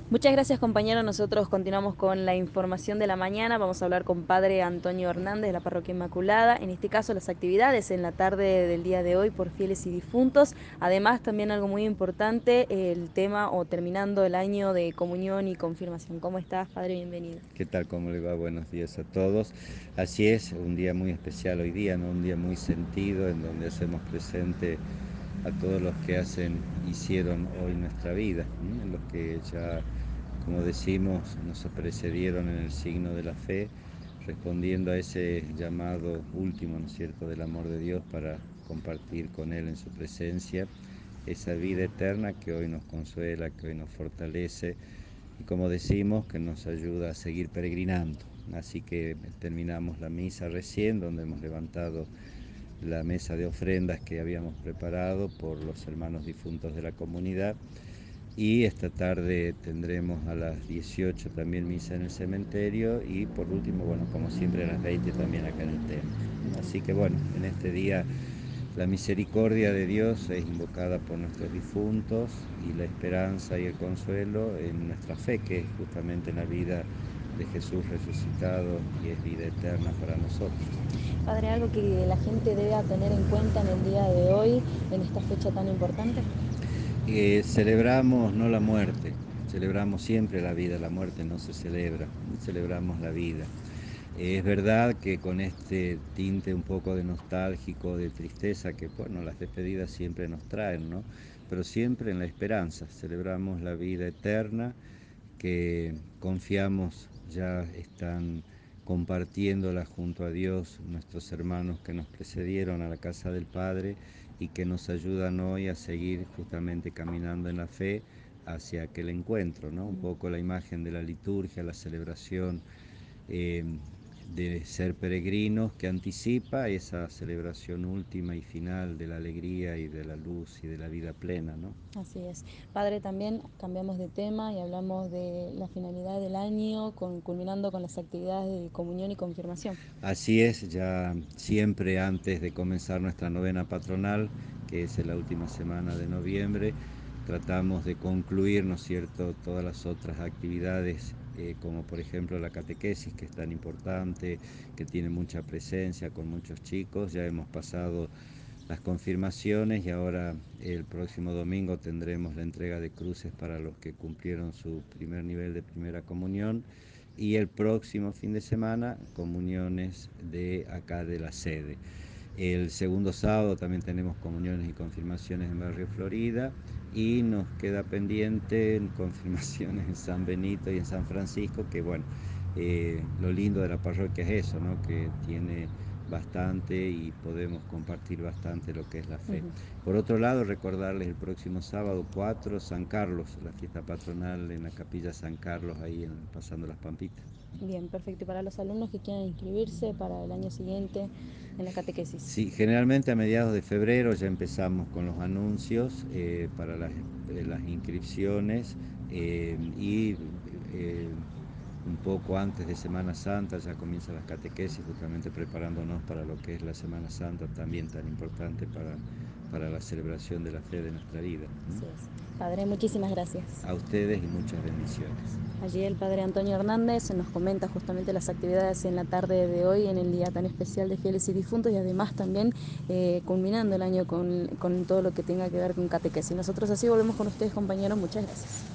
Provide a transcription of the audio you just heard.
Muchas gracias, compañero. Nosotros continuamos con la información de la mañana. Vamos a hablar con Padre Antonio Hernández de la Parroquia Inmaculada. En este caso, las actividades en la tarde del día de hoy por fieles y difuntos. Además, también algo muy importante, el tema o terminando el año de comunión y confirmación. ¿Cómo estás, Padre? Bienvenido. ¿Qué tal? ¿Cómo le va? Buenos días a todos. Así es, un día muy especial hoy día, ¿no? Un día muy sentido en donde hacemos presente a todos los que hicieron hoy nuestra vida, ¿m? Los que ya, como decimos, nos precedieron en el signo de la fe, respondiendo a ese llamado último, ¿no es cierto?, del amor de Dios para compartir con Él en su presencia esa vida eterna que hoy nos consuela, que hoy nos fortalece y como decimos, que nos ayuda a seguir peregrinando. Así que terminamos la misa recién, donde hemos levantado la mesa de ofrendas que habíamos preparado por los hermanos difuntos de la comunidad. Y esta tarde tendremos a las 18 también misa en el cementerio y por último, bueno, como siempre a las 20 también acá en el templo. Así que bueno, en este día la misericordia de Dios es invocada por nuestros difuntos y la esperanza y el consuelo en nuestra fe, que es justamente en la vida de Jesús resucitado y es vida eterna para nosotros. Padre, algo que la gente debe tener en cuenta en el día de hoy, en esta fecha tan importante. Celebramos no la muerte, celebramos siempre la vida, la muerte no se celebra, celebramos la vida. Es verdad que con este tinte un poco de nostálgico, de tristeza, que bueno, las despedidas siempre nos traen, ¿no? Pero siempre en la esperanza, celebramos la vida eterna, que confiamos ya están compartiéndola junto a Dios nuestros hermanos que nos precedieron a la casa del Padre y que nos ayudan hoy a seguir justamente caminando en la fe hacia aquel encuentro, ¿no? Un poco la imagen de la liturgia, la celebración eh, de ser peregrinos que anticipa esa celebración última y final de la alegría y de la luz y de la vida plena, ¿no? Así es. Padre, también cambiamos de tema y hablamos de la finalidad del año, culminando con las actividades de comunión y confirmación. Así es, ya siempre antes de comenzar nuestra novena patronal, que es en la última semana de noviembre, tratamos de concluir, ¿no es cierto?, todas las otras actividades, como por ejemplo la catequesis, que es tan importante, que tiene mucha presencia con muchos chicos. Ya hemos pasado las confirmaciones y ahora el próximo domingo tendremos la entrega de cruces para los que cumplieron su primer nivel de primera comunión y el próximo fin de semana comuniones de acá de la sede. El segundo sábado también tenemos comuniones y confirmaciones en Barrio Florida y nos queda pendiente en confirmaciones en San Benito y en San Francisco, que bueno, lo lindo de la parroquia es eso, ¿no? Que tiene bastante y podemos compartir bastante lo que es la fe. Ujú. Por otro lado, recordarles el próximo sábado 4, San Carlos, la fiesta patronal en la capilla San Carlos, ahí pasando las Pampitas. Bien, perfecto. Y para los alumnos que quieran inscribirse para el año siguiente en la catequesis. Sí, generalmente a mediados de febrero ya empezamos con los anuncios para las inscripciones y un poco antes de Semana Santa ya comienzan las catequesis, justamente preparándonos para lo que es la Semana Santa, también tan importante para la celebración de la fe de nuestra vida. ¿M? Así es. Padre, muchísimas gracias. A ustedes y muchas bendiciones. Allí el Padre Antonio Hernández nos comenta justamente las actividades en la tarde de hoy, en el día tan especial de fieles y difuntos, y además también culminando el año con todo lo que tenga que ver con catequesis. Nosotros así volvemos con ustedes, compañeros. Muchas gracias.